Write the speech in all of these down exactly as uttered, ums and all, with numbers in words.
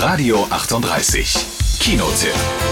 Radio achtunddreißig. Kinotipp.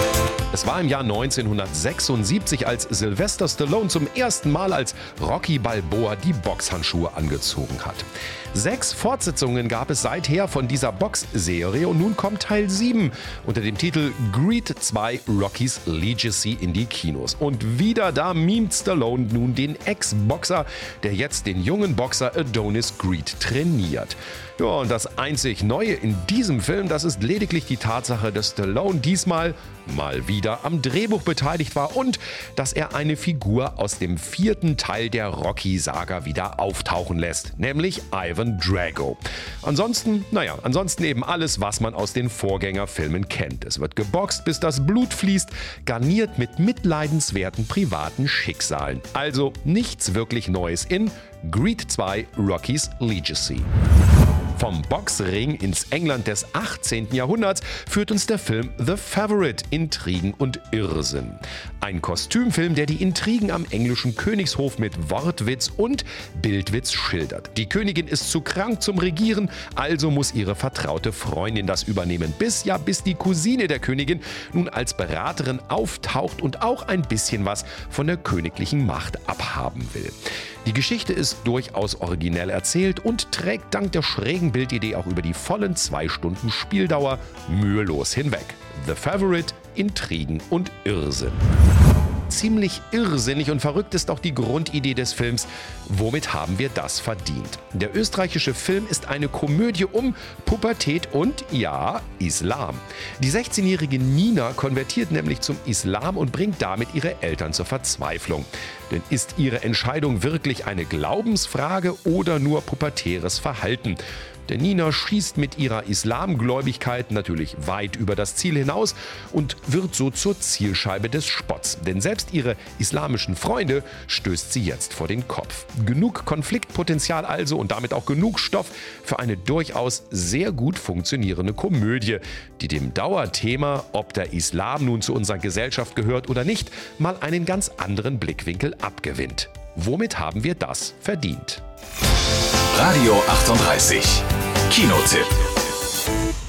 Es war im Jahr neunzehnhundertsechsundsiebzig, als Sylvester Stallone zum ersten Mal als Rocky Balboa die Boxhandschuhe angezogen hat. Sechs Fortsetzungen gab es seither von dieser Boxserie und nun kommt Teil sieben unter dem Titel Creed zwei Rocky's Legacy in die Kinos. Und wieder da mimt Stallone nun den Ex-Boxer, der jetzt den jungen Boxer Adonis Creed trainiert. Ja, und das einzig Neue in diesem Film, das ist lediglich die Tatsache, dass Stallone diesmal mal wieder am Drehbuch beteiligt war und dass er eine Figur aus dem vierten Teil der Rocky-Saga wieder auftauchen lässt, nämlich Ivan Drago. Ansonsten, naja, ansonsten eben alles, was man aus den Vorgängerfilmen kennt. Es wird geboxt, bis das Blut fließt, garniert mit mitleidenswerten privaten Schicksalen. Also nichts wirklich Neues in Creed zwei Rocky's Legacy. Vom Boxring ins England des achtzehnten Jahrhunderts führt uns der Film The Favourite, Intrigen und Irrsinn. Ein Kostümfilm, der die Intrigen am englischen Königshof mit Wortwitz und Bildwitz schildert. Die Königin ist zu krank zum Regieren, also muss ihre vertraute Freundin das übernehmen, bis ja bis die Cousine der Königin nun als Beraterin auftaucht und auch ein bisschen was von der königlichen Macht abhaben will. Die Geschichte ist durchaus originell erzählt und trägt dank der schrägen Bildidee auch über die vollen zwei Stunden Spieldauer mühelos hinweg. The Favourite, Intrigen und Irrsinn. Ziemlich irrsinnig und verrückt ist auch die Grundidee des Films. Womit haben wir das verdient? Der österreichische Film ist eine Komödie um Pubertät und, ja, Islam. Die sechzehnjährige Nina konvertiert nämlich zum Islam und bringt damit ihre Eltern zur Verzweiflung. Denn ist ihre Entscheidung wirklich eine Glaubensfrage oder nur pubertäres Verhalten? Denn Nina schießt mit ihrer Islamgläubigkeit natürlich weit über das Ziel hinaus und wird so zur Zielscheibe des Spotts. Denn selbst ihre islamischen Freunde stößt sie jetzt vor den Kopf. Genug Konfliktpotenzial also und damit auch genug Stoff für eine durchaus sehr gut funktionierende Komödie, die dem Dauerthema, ob der Islam nun zu unserer Gesellschaft gehört oder nicht, mal einen ganz anderen Blickwinkel abgewinnt. Womit haben wir das verdient? Radio achtunddreißig. Kinotipp.